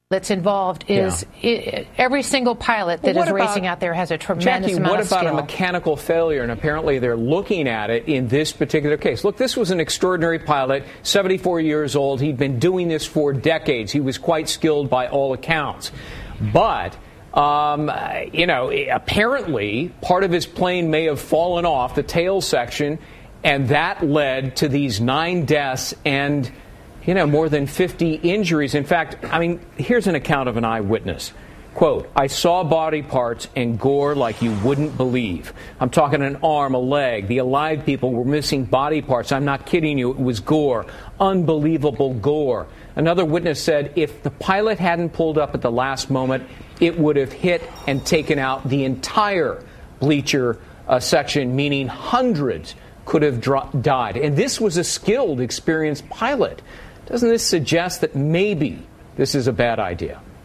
that's involved is every single pilot that is racing out there has a tremendous amount of skill. What about a mechanical failure? And apparently they're looking at it in this particular case. Look, this was an extraordinary pilot, 74 years old. He'd been doing this for decades. He was quite skilled by all accounts. But, apparently part of his plane may have fallen off the tail section, and that led to these 9 deaths and more than 50 injuries. In fact, here's an account of an eyewitness. Quote, "I saw body parts and gore like you wouldn't believe. I'm talking an arm, a leg. The alive people were missing body parts. I'm not kidding you. It was gore. Unbelievable gore." Another witness said if the pilot hadn't pulled up at the last moment, it would have hit and taken out the entire bleacher section, meaning hundreds could have died. And this was a skilled, experienced pilot. Doesn't this suggest that maybe this is a bad idea?